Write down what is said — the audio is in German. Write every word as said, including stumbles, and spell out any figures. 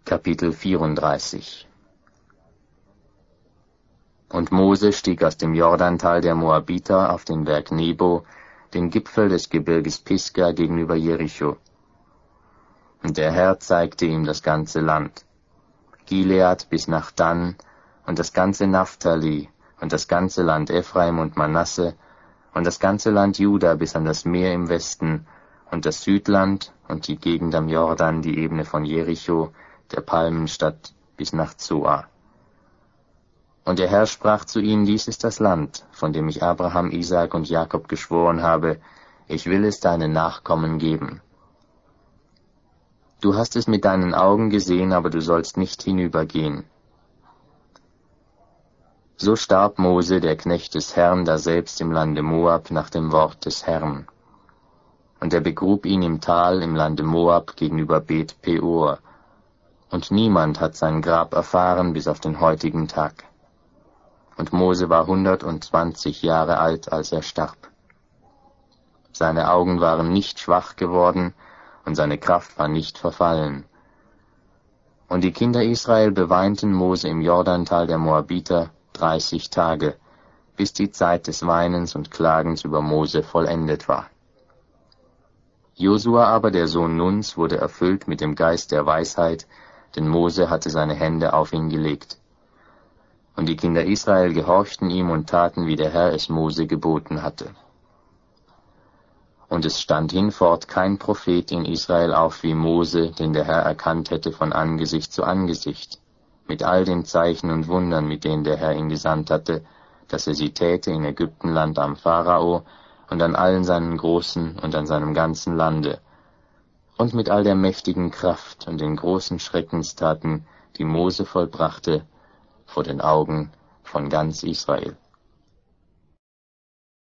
Kapitel vierunddreißig. Und Mose stieg aus dem Jordantal der Moabiter auf den Berg Nebo, den Gipfel des Gebirges Pisga gegenüber Jericho. Und der Herr zeigte ihm das ganze Land, Gilead bis nach Dan und das ganze Naphtali und das ganze Land Ephraim und Manasse und das ganze Land Juda bis an das Meer im Westen und das Südland und die Gegend am Jordan, die Ebene von Jericho, der Palmenstadt bis nach Zoar. Und der Herr sprach zu ihnen, dies ist das Land, von dem ich Abraham, Isaak und Jakob geschworen habe, ich will es deinen Nachkommen geben. Du hast es mit deinen Augen gesehen, aber du sollst nicht hinübergehen. So starb Mose, der Knecht des Herrn, daselbst im Lande Moab, nach dem Wort des Herrn. Und er begrub ihn im Tal im Lande Moab gegenüber Bet Peor. Und niemand hat sein Grab erfahren bis auf den heutigen Tag. Und Mose war hundertundzwanzig Jahre alt, als er starb. Seine Augen waren nicht schwach geworden, und seine Kraft war nicht verfallen. Und die Kinder Israel beweinten Mose im Jordantal der Moabiter dreißig Tage, bis die Zeit des Weinens und Klagens über Mose vollendet war. Josua aber, der Sohn Nuns, wurde erfüllt mit dem Geist der Weisheit, denn Mose hatte seine Hände auf ihn gelegt. Und die Kinder Israel gehorchten ihm und taten, wie der Herr es Mose geboten hatte. Und es stand hinfort kein Prophet in Israel auf wie Mose, den der Herr erkannt hätte von Angesicht zu Angesicht, mit all den Zeichen und Wundern, mit denen der Herr ihn gesandt hatte, dass er sie täte in Ägyptenland am Pharao und an allen seinen Großen und an seinem ganzen Lande, und mit all der mächtigen Kraft und den großen Schreckenstaten, die Mose vollbrachte, vor den Augen von ganz Israel.